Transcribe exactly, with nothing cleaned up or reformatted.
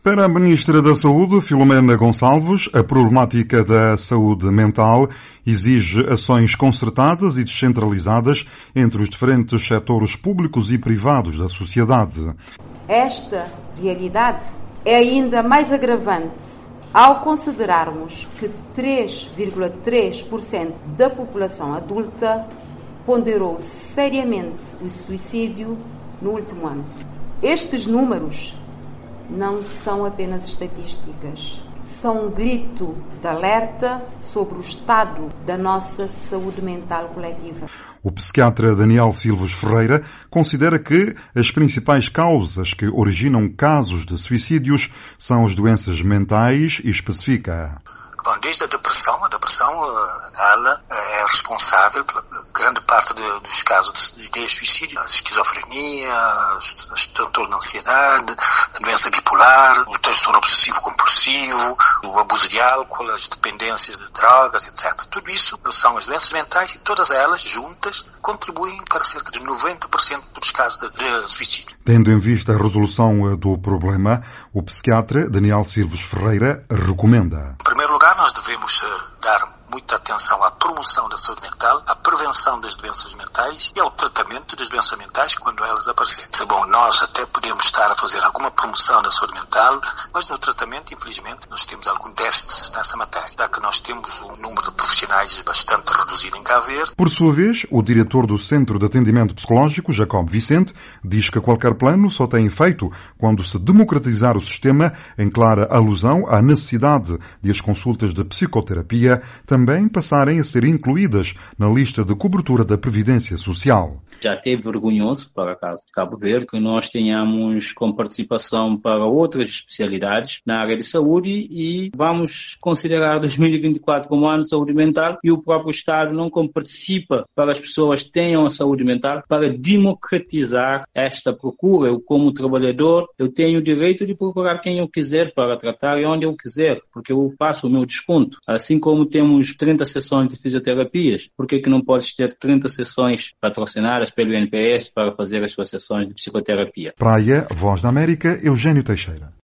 Para a Ministra da Saúde, Filomena Gonçalves, a problemática da saúde mental exige ações concertadas e descentralizadas entre os diferentes setores públicos e privados da sociedade. Esta realidade é ainda mais agravante ao considerarmos que três vírgula três por cento da população adulta ponderou seriamente o suicídio no último ano. Estes números não são apenas estatísticas, são um grito de alerta sobre o estado da nossa saúde mental coletiva. O psiquiatra Daniel Silves Ferreira considera que as principais causas que originam casos de suicídios são as doenças mentais e especifica. Bom, desde a depressão, a depressão ela é responsável por grande parte de, dos casos de, de suicídio, a esquizofrenia, os transtornos de ansiedade, a doença bipolar, o transtorno obsessivo-compulsivo, o abuso de álcool, as dependências de drogas, etcétera. Tudo isso são as doenças mentais e todas elas juntas contribuem para cerca de noventa por cento dos casos de, de suicídio. Tendo em vista a resolução do problema, o psiquiatra Daniel Silves Ferreira recomenda. Em primeiro lugar, nós devemos uh, dar muita atenção à promoção da saúde mental, à prevenção das doenças mentais e ao tratamento das doenças mentais quando elas aparecerem. Bom, nós até podemos estar a fazer alguma promoção da saúde mental, mas no tratamento, infelizmente, nós temos algum déficit nessa matéria, já que nós temos um número de profissionais bastante reduzido em Cabo Verde. Por sua vez, o diretor do Centro de Atendimento Psicológico, Jacob Vicente, diz que qualquer plano só tem efeito quando se democratizar o sistema, em clara alusão à necessidade de as consultas de psicoterapia também passarem a ser incluídas na lista de cobertura da Previdência Social. Já até vergonhoso para a Casa de Cabo Verde que nós tenhamos com participação para outras especialidades na área de saúde e vamos considerar dois mil e vinte e quatro como ano de saúde mental e o próprio Estado não participa para as pessoas tenham a saúde mental para democratizar esta procura. Eu, como trabalhador, eu tenho o direito de procurar quem eu quiser para tratar e onde eu quiser, porque eu faço o meu desconto. Assim como temos trinta sessões de fisioterapias, por que que não podes ter trinta sessões patrocinadas pelo I N P S para fazer as suas sessões de psicoterapia? Praia, Voz da América, Eugênio Teixeira.